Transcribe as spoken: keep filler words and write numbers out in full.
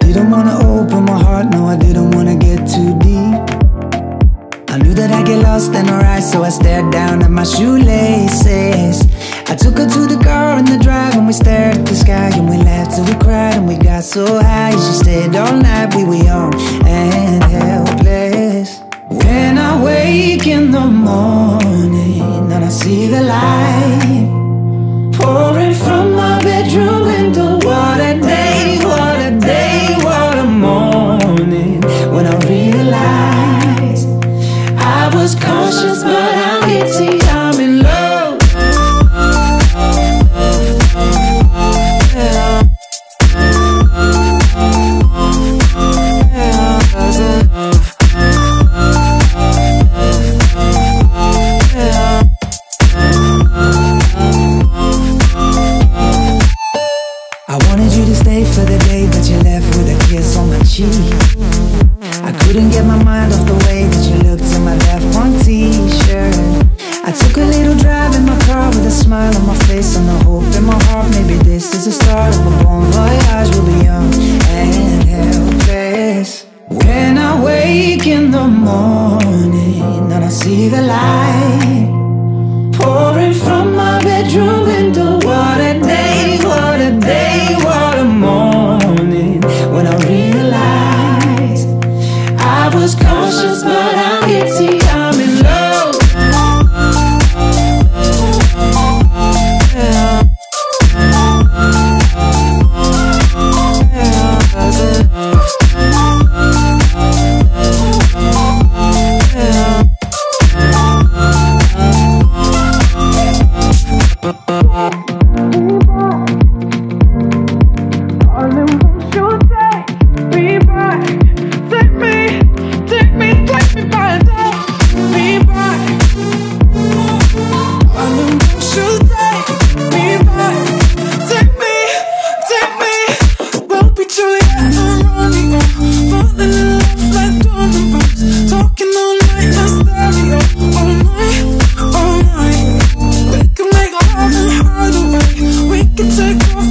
didn't wanna open my heart, no, I didn't wanna get too deep. I knew that I'd get lost in her eyes, so I stared down at my shoelaces. I took her to the car in the drive, and we stared at the sky, and we laughed till we cried, and we got so high. She stayed all night, we were young and helpless. When I wake in the morning and I see the light pouring from my bedroom window, what a day, what a day, what a morning. When I realized I was cautious, but I'm guilty, I'm in love. I wanted you to stay for the day, but you left with a kiss on my cheek. I couldn't get my mind off the way that you looked in my left one t-shirt. I took a little drive in my car with a smile on my face and a hope in my heart. Maybe this is the start of a bon voyage. We'll be young and helpless. When I wake in the morning and I see the light pouring from my bedroom window, what a day, what a day, what a morning. When I realized I was cautious, but I'm guilty, I'm in love. Take off